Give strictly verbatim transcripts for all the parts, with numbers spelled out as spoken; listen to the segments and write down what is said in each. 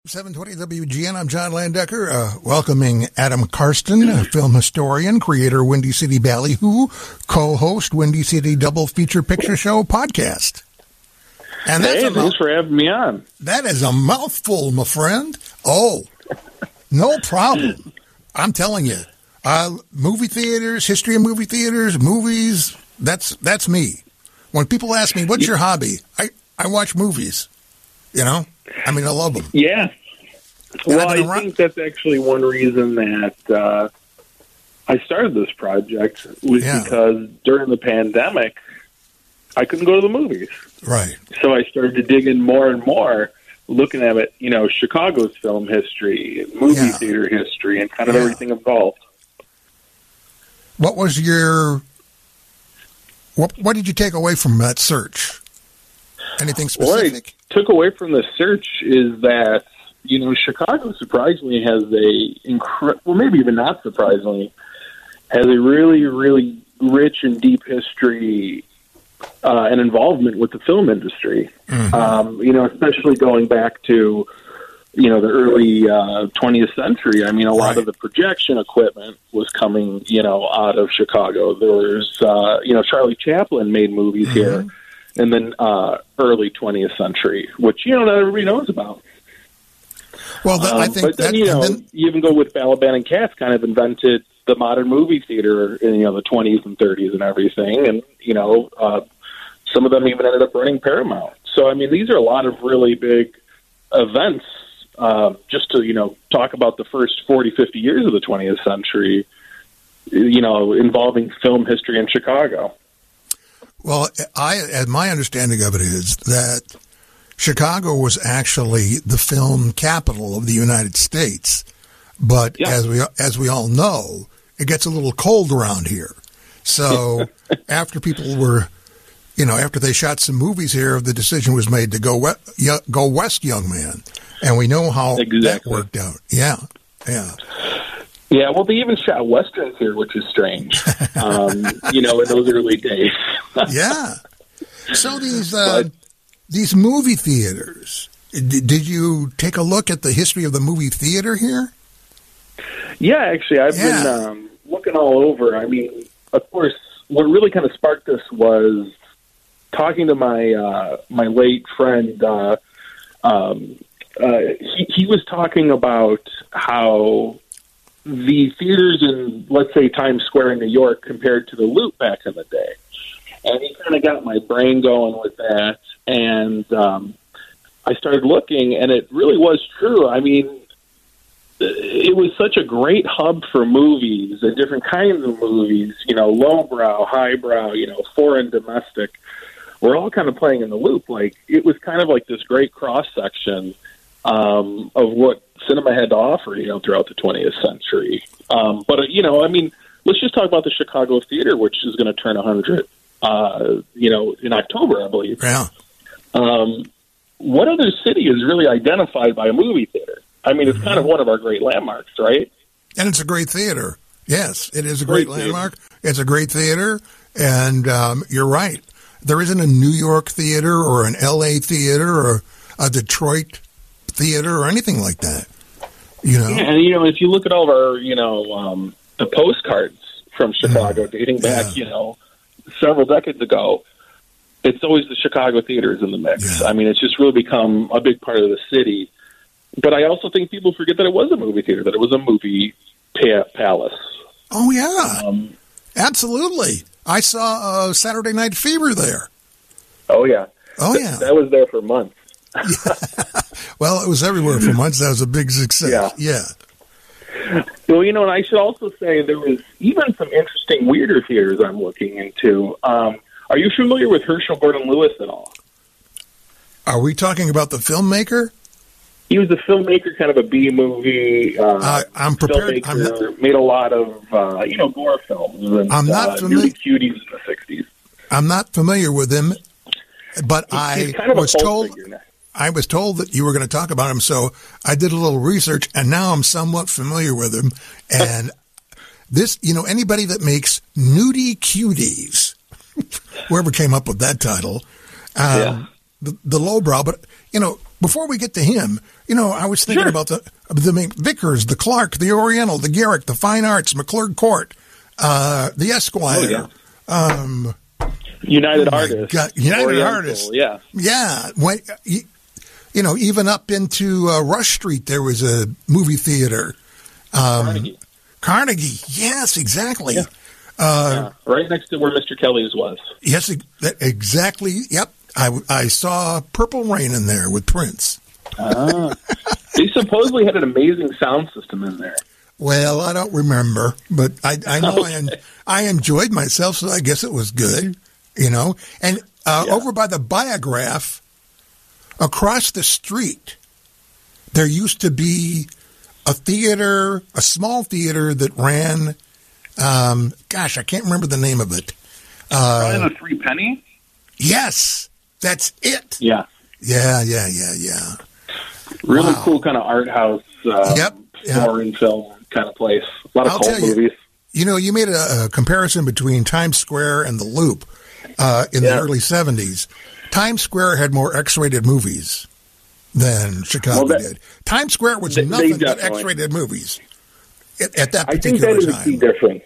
seven twenty W G N, I'm John Landecker, uh, welcoming Adam Karsten, a film historian, creator of Windy City Ballyhoo, co-host Windy City Double Feature Picture Show podcast. And that's hey, thanks mouth- for having me on. That is a mouthful, my friend. Oh, no problem. I'm telling you, uh, movie theaters, history of movie theaters, movies, that's that's me. When people ask me, what's your hobby? I, I watch movies, you know? I mean, I love them. Yeah. Well, I around- think that's actually one reason that uh, I started this project was yeah. because during the pandemic, I couldn't go to the movies. Right. So I started to dig in more and more, looking at it, you know, Chicago's film history, movie yeah. theater history, and kind of yeah. everything involved. What was your, what, what did you take away from that search? Anything specific? What I took away from the search is that, you know, Chicago surprisingly has a, incre- well, maybe even not surprisingly, has a really, really rich and deep history uh, and involvement with the film industry. Mm-hmm. Um, you know, especially going back to, you know, the early uh, twentieth century. I mean, a lot right. of the projection equipment was coming, you know, out of Chicago. There was, uh, you know, Charlie Chaplin made movies mm-hmm. here. And then uh, early twentieth century, which, you know, not everybody knows about. Well, the, I um, think but then, that, you know, then, you even go with Balaban and Katz kind of invented the modern movie theater in, you know, the twenties and thirties and everything. And, you know, uh, some of them even ended up running Paramount. So, I mean, these are a lot of really big events uh, just to, you know, talk about the first forty, fifty years of the twentieth century, you know, involving film history in Chicago. Well, I, my understanding of it is that Chicago was actually the film capital of the United States, but yeah. as we as we all know, it gets a little cold around here. So after people were, you know, after they shot some movies here, the decision was made to go we- go west, young man, and we know how exactly. that worked out. Yeah, yeah. Yeah, well, they even shot westerns here, which is strange, um, you know, in those early days. yeah. So these uh, but, these movie theaters, d- did you take a look at the history of the movie theater here? Yeah, actually, I've yeah. been um, looking all over. I mean, of course, what really kind of sparked this was talking to my uh, my late friend. Uh, um, uh, he, he was talking about how the theaters in, let's say, Times Square in New York compared to the Loop back in the day. And he kind of got my brain going with that. And um, I started looking, and it really was true. I mean, it was such a great hub for movies and different kinds of movies, you know, lowbrow, highbrow, you know, foreign, domestic. We're all kind of playing in the Loop. Like, it was kind of like this great cross-section um, of what cinema had to offer, you know, throughout the twentieth century. Um, but, uh, you know, I mean, let's just talk about the Chicago Theater, which is going to turn one hundred, uh, you know, in October, I believe. Yeah. Um, what other city is really identified by a movie theater? I mean, it's mm-hmm. kind of one of our great landmarks, right? And it's a great theater. Yes, it is a great, great landmark. Theater. It's a great theater, and um, you're right. There isn't a New York theater or an L A theater or a Detroit theater or anything like that. You know, yeah, and you know, if you look at all of our, you know, um, the postcards from Chicago mm, dating back, yeah. you know, several decades ago, it's always the Chicago theaters in the mix. Yeah. I mean, it's just really become a big part of the city. But I also think people forget that it was a movie theater, that it was a movie pa- palace. Oh yeah, um, absolutely. I saw uh, Saturday Night Fever there. Oh yeah, oh yeah, that was there for months. yeah. Well, it was everywhere for months. That was a big success. Yeah. yeah. Well, you know, and I should also say there was even some interesting weirder theaters I'm looking into. Um, are you familiar with Herschel Gordon Lewis at all? Are we talking about the filmmaker? He was a filmmaker, kind of a B movie. Uh, uh, I'm prepared. I'm not, made a lot of uh, you know gore films. And, I'm not uh, familiar. Cuties in the sixties. I'm not familiar with him, but he's, I he's kind of was told. Figure. I was told that you were going to talk about him, so I did a little research, and now I'm somewhat familiar with him. And this, you know, anybody that makes nudie cuties, whoever came up with that title, um, yeah. the, the lowbrow, but, you know, before we get to him, you know, I was thinking Sure. about the the Vickers, the Clark, the Oriental, the Garrick, the Fine Arts, McClurg Court, uh, the Esquire. Oh, um, United oh my Artists. God, United Oriental, Artists. Yeah. Yeah. When, you, you know, even up into uh, Rush Street, there was a movie theater. Um, Carnegie. Carnegie. Yes, exactly. Yeah. Uh, yeah. Right next to where Mister Kelly's was. Yes, e- that- exactly. Yep. I, I saw Purple Rain in there with Prince. Ah. They supposedly had an amazing sound system in there. Well, I don't remember, but I, I know Okay. I, en- I enjoyed myself, so I guess it was good, you know. And uh, Yeah. over by the Biograph, across the street, there used to be a theater, a small theater that ran, um, gosh, I can't remember the name of it. Uh, Probably the Three Penny? yes, that's it. Yeah. Yeah, yeah, yeah, yeah. Really Wow. cool kind of art house, uh, Yep, yeah. foreign film kind of place. A lot of I'll cult tell you. movies. You know, you made a, a comparison between Times Square and the Loop uh, in Yeah. the early seventies. Times Square had more X-rated movies than Chicago Well, that- did. Times Square was they- they nothing but definitely- X-rated movies at, at that I think particular that is a key time. difference.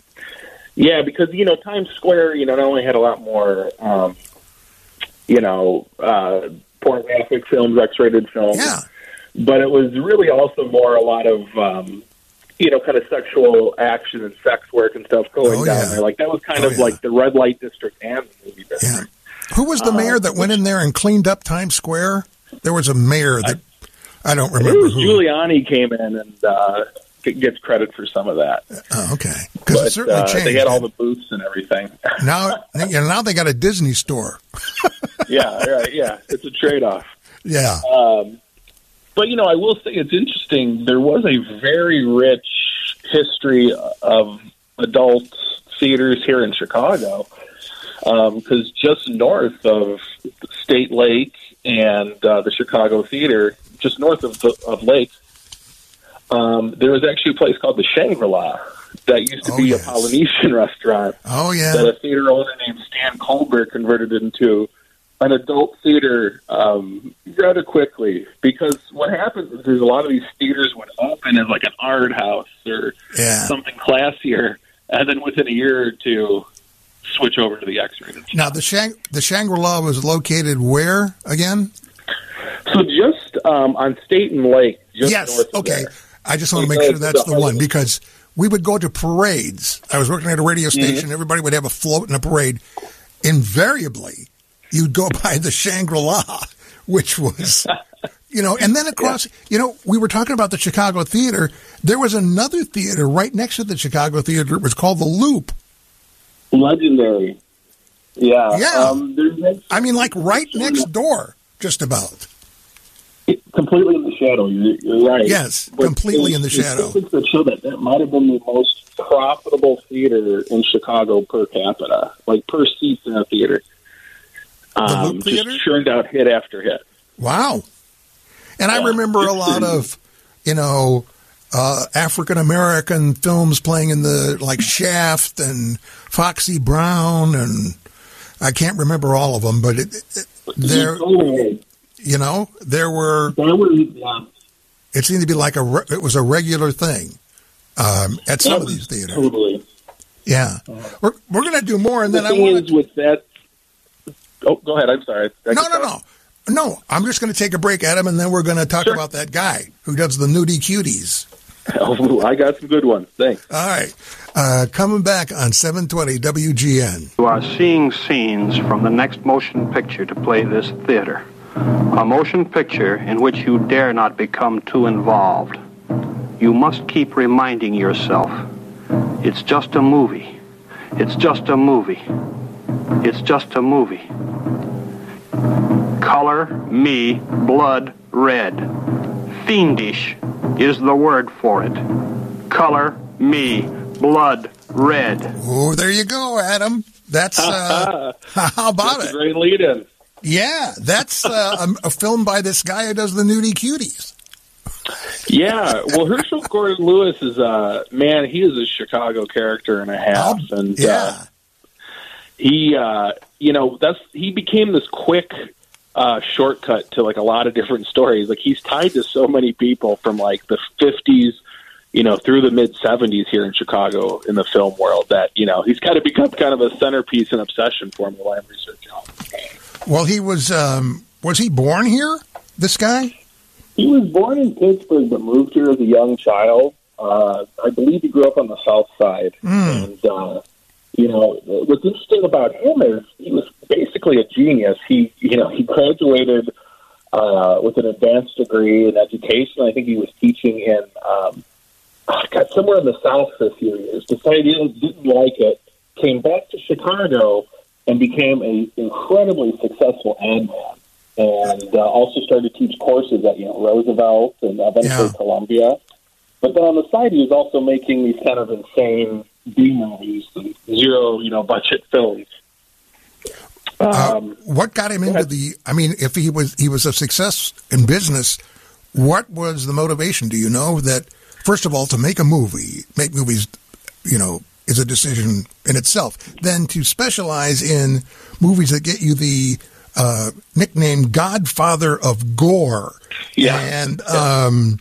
Yeah, because, you know, Times Square, you know, not only had a lot more, um, you know, uh, pornographic films, X-rated films, Yeah, but it was really also more a lot of, um, you know, kind of sexual action and sex work and stuff going Oh, down yeah. there. Like, that was kind Oh, of yeah. like the red light district and the movie yeah. district. Who was the Uh, mayor that went in there and cleaned up Times Square? There was a mayor that I, don't I think it remember was who. Giuliani came in and uh, g- gets credit for some of that. Oh, okay, because it But certainly uh, changed. they had all the booths and everything. now, you know, now they got a Disney store. yeah, right, yeah. It's a trade-off. Yeah. Um, but, you know, I will say it's interesting. There was a very rich history of adult theaters here in Chicago because just north of State Lake and uh, the Chicago Theater, just north of, the, of Lake, um, there was actually a place called the Shangri-La that used to Oh, be yes. a Polynesian restaurant Oh, yeah. that a theater owner named Stan Colbert converted into an adult theater um, rather quickly. Because what happens is there's a lot of these theaters would open as like an art house or Yeah. something classier, and then within a year or two, switch over to the X-rated. Now, the Shang- the Shangri-La was located where again? So just um, on State and Lake, just Yes. north of Okay. there. I just want to So make sure it's that's the the one heart- because we would go to parades. I was working at a radio station. Everybody would have a float in a parade. Invariably, you'd go by the Shangri-La, which was, you know, and then across, you know, we were talking about the Chicago Theater. There was another theater right next to the Chicago Theater. It was called the Loop. Legendary. Yeah. Yeah. Um, there's actually- I mean, like right next door, just about. completely in the shadow. You're, you're right. Yes, But completely in the there's shadow. statistics that show that that might have been the most profitable theater in Chicago per capita, like per seat in a theater. Um, Loop Theater? Just churned out hit after hit. Wow. And I Yeah. remember a lot of, you know, uh, African American films playing in the, like Shaft and Foxy Brown, and I can't remember all of them, but it, it, there, Totally. you know, there were, That was, yeah, it seemed to be like a, re- it was a regular thing um, at some that of these was theaters. Totally. Yeah. We're, we're going to do more, and The then I thing want is with that. Oh, go ahead. I'm sorry. I No, cut no, you no. off? No, I'm just going to take a break, Adam, and then we're going to talk Sure. about that guy who does the nudie cuties. Oh, I got some good ones. Thanks. All right. Uh, coming back on seven twenty W G N. You are seeing scenes from the next motion picture to play this theater. A motion picture in which you dare not become too involved. You must keep reminding yourself, it's just a movie. It's just a movie. It's just a movie. Color me blood red. Fiendish is the word for it. Color me blood red. Oh, there you go, Adam. That's, uh, how about That's a it? great lead-in. Yeah, that's uh, a, a film by this guy who does the nudie cuties. Yeah, well, Herschel Gordon Lewis is uh man. He is a Chicago character and a half, Oh, and yeah. uh, he, uh, you know, that's he became this quick uh, shortcut to like a lot of different stories. Like he's tied to so many people from like the fifties, you know, through the mid seventies here in Chicago in the film world that, you know, he's kind of become kind of a centerpiece and obsession for me while I'm researching on. Well, he was, um, was he born here, this guy? He was born in Pittsburgh, but moved here as a young child. Uh, I believe he grew up on the South Side. Mm. And, uh, you know, what's interesting about him is he was basically a genius. He, you know, he graduated uh, with an advanced degree in education. I think he was teaching in, um, got somewhere in the South for a few years. Decided he didn't like it. Came back to Chicago and became an incredibly successful ad man. And uh, also started to teach courses at, you know, Roosevelt and eventually yeah. Columbia. But then on the side, he was also making these kind of insane B movies and zero, you know, budget films. Um, uh, what got him into the? I mean, if he was he was a success in business, what was the motivation? Do you know that? First of all, to make a movie, make movies, you know, is a decision in itself. Then to specialize in movies that get you the uh, nickname Godfather of Gore. Yeah. And um,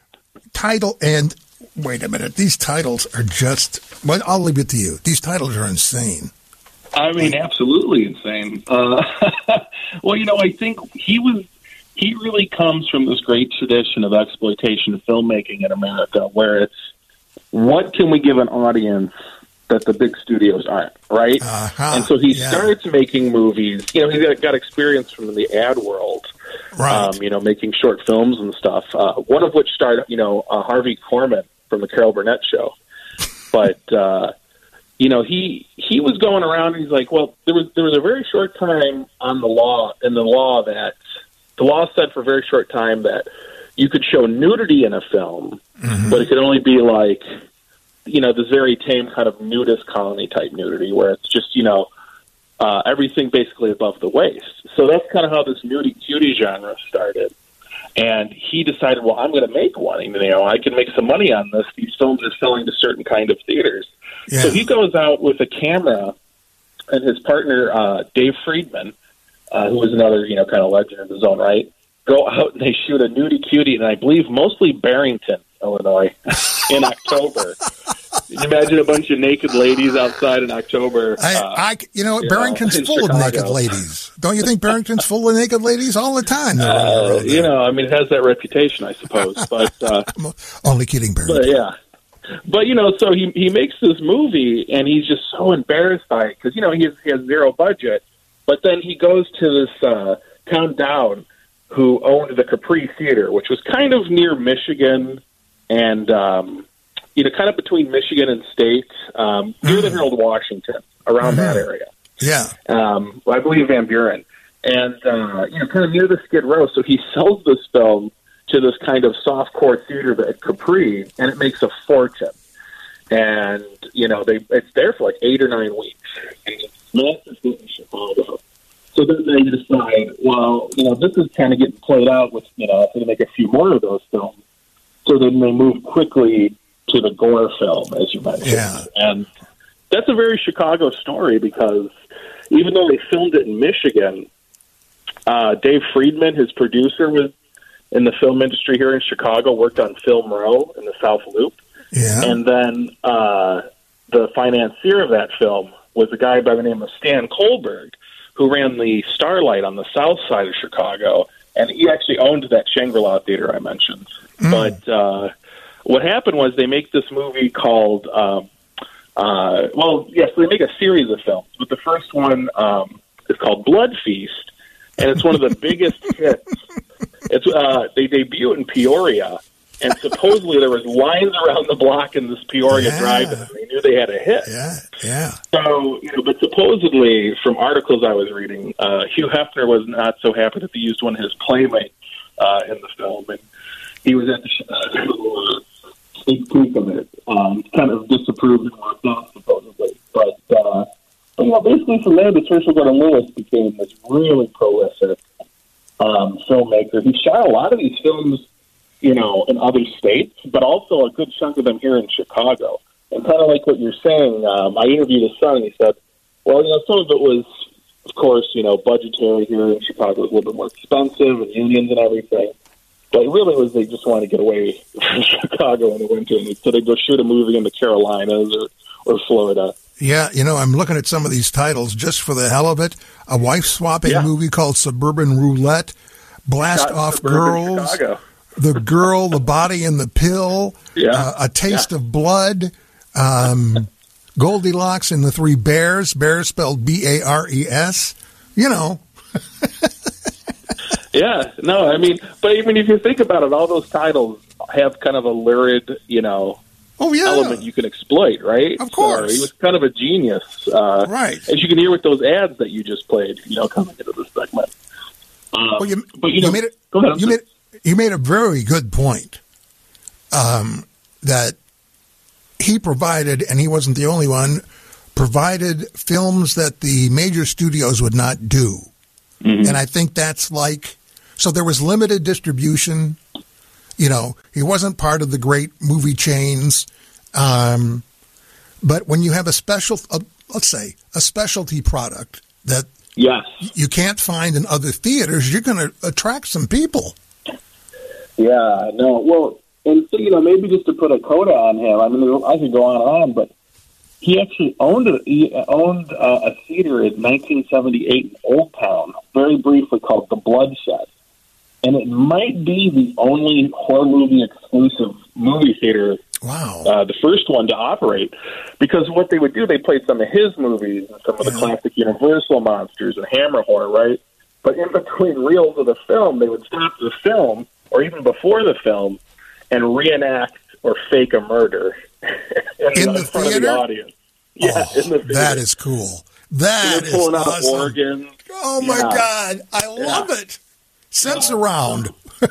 title, and wait a minute, these titles are just, well, I'll leave it to you. These titles are insane. I mean, absolutely insane. Uh, well, you know, I think he was, he really comes from this great tradition of exploitation filmmaking in America, where it's, what can we give an audience that the big studios aren't, right? Uh-huh. And so he yeah. starts making movies. You know, he's got, got experience from the ad world, right. um, you know, making short films and stuff, uh, one of which starred, you know, uh, Harvey Korman from the Carol Burnett Show. But, uh, you know, he he was going around and he's like, well, there was there was a very short time on the law, in the law that, the law said for a very short time that you could show nudity in a film, mm-hmm. but it could only be like, you know, this very tame kind of nudist colony type nudity where it's just, you know, uh, everything basically above the waist. So that's kind of how this nudie cutie genre started. And he decided, well, I'm going to make one. You know, I can make some money on this. These films are selling to certain kind of theaters. Yeah. So he goes out with a camera and his partner, uh, Dave Friedman, uh, who was another, you know, kind of legend in his own right, go out and they shoot a nudie cutie, and I believe mostly Barrington, Illinois, in October. Can you imagine a bunch of naked ladies outside in October? I, uh, I you know, you Barrington's know, full Chicago. Of naked ladies. Don't you think Barrington's full of naked ladies all the time? Uh, you know, I mean, it has that reputation, I suppose. But uh, only kidding, Barrington. But yeah. But, you know, so he he makes this movie, and he's just so embarrassed by it because, you know, he has, he has zero budget. But then he goes to this uh, Tom Dowd, who owned the Capri Theater, which was kind of near Michigan and, um, you know, kind of between Michigan and State, um, near mm. the Harold Washington, around mm-hmm. that area. Yeah. Um, well, I believe Van Buren. And, uh, you know, kind of near the Skid Row. So he sells this film to this kind of softcore theater at Capri, and it makes a fortune. And, you know, they it's there for like eight or nine weeks. And it's massive hit in Chicago. So then they decide, well, you know, this is kind of getting played out with, you know, to make a few more of those films. So then they move quickly to the Gore film, as you mentioned. Yeah. And that's a very Chicago story because even though they filmed it in Michigan, uh, Dave Friedman, his producer, was in the film industry here in Chicago, worked on Film Row in the South Loop. Yeah. And then uh, the financier of that film was a guy by the name of Stan Kohlberg, who ran the Starlight on the south side of Chicago. And he actually owned that Shangri-La theater I mentioned. Mm. But uh, what happened was they make this movie called, um, uh, well, yes, they make a series of films. But the first one um, is called Blood Feast, and it's one of the biggest hits. It's uh, they debut in Peoria, and supposedly there was lines around the block in this Peoria yeah. drive-in. They knew they had a hit. Yeah, yeah. So, you know, but supposedly, from articles I was reading, uh, Hugh Hefner was not so happy that they used one of his playmates uh, in the film, and he was at the Chicago sneak peek of it, um, kind of disapproved and walked off, supposedly. But, uh, but, you know, basically from there, the Saoirse Gordon Lewis became this really prolific um, filmmaker. He shot a lot of these films, you know, in other states, but also a good chunk of them here in Chicago. And kind of like what you're saying, um, I interviewed his son, and he said, well, you know, some of it was of course, you know, budgetary here in Chicago is a little bit more expensive, and unions and everything. But it really was they just wanted to get away from Chicago in the winter, and so they'd go shoot a movie in the Carolinas or, or Florida. Yeah, you know, I'm looking at some of these titles just for the hell of it. A wife-swapping yeah. movie called Suburban Roulette, Blast Shot Off Girls, Chicago. The Girl, the Body, and the Pill, yeah. uh, A Taste yeah. of Blood, um, Goldilocks and the Three Bears, Bears spelled B A R E S, you know. Yeah, no, I mean, but even if you think about it, all those titles have kind of a lurid, you know, oh, yeah. element you can exploit, right? Of course. So he was kind of a genius. Uh, right. As you can hear with those ads that you just played, you know, coming into this segment. Um, well, you, but, you know, you made it, go ahead. You made, you made a very good point um, that he provided, and he wasn't the only one, provided films that the major studios would not do. Mm-hmm. And I think that's like, so there was limited distribution. You know, he wasn't part of the great movie chains. Um, but when you have a special, uh, let's say, a specialty product that yes. you can't find in other theaters, you're going to attract some people. Yeah, no, well, and so, you know, maybe just to put a coda on him, I mean, I could go on and on, but he actually owned a, he owned uh, a theater in nineteen seventy-eight in Old Town, very briefly called The Bloodshed. And it might be the only horror movie exclusive movie theater, wow, uh, the first one to operate, because what they would do, they played some of his movies and some of yeah. the classic Universal monsters and Hammer horror, right? But in between reels of the film, they would stop the film, or even before the film, and reenact or fake a murder in, in the, the front theater? Of the audience. Yeah, oh, in the theater. That is cool. That is pulling out awesome. Organs. Oh my yeah. God, I love yeah. it. Sense around.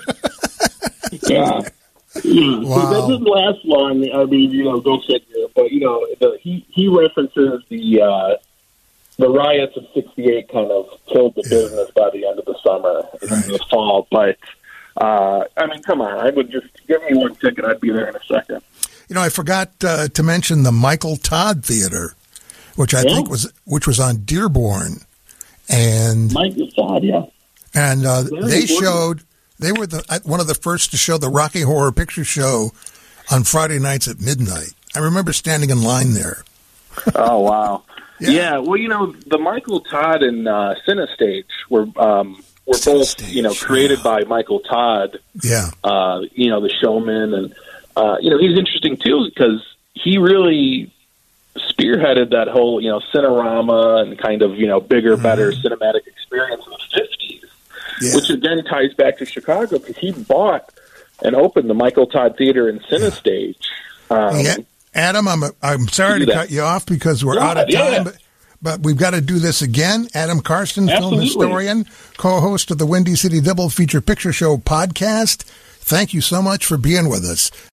yeah. yeah. Wow. So that didn't last long. I mean, you know, go figure. But you know, the, he he references the uh, the riots of sixty-eight kind of killed the yeah. business by the end of the summer and right. the fall. But uh, I mean, come on, I would just give me one ticket. I'd be there in a second. You know, I forgot uh, to mention the Michael Todd Theater, which I yeah. think was which was on Dearborn, and Michael Todd, yeah. And uh, they showed, they were the one of the first to show the Rocky Horror Picture Show on Friday nights at midnight. I remember standing in line there. Oh, wow. yeah. yeah, well, you know, the Michael Todd and uh, CineStage were um, were both, Cinestage, you know, created yeah. by Michael Todd. Yeah. Uh, you know, the showman. And, uh, you know, he's interesting, too, because he really spearheaded that whole, you know, Cinerama and kind of, you know, bigger, mm-hmm. better cinematic experience in the fifties. Yeah. Which again ties back to Chicago because he bought and opened the Michael Todd Theater and CineStage. Um, yeah. Adam, I'm I'm sorry to, to cut you off because we're yeah, out of time, yeah. but, but we've got to do this again. Adam Karsten, Absolutely. Film historian, co-host of the Windy City Double Feature Picture Show podcast. Thank you so much for being with us.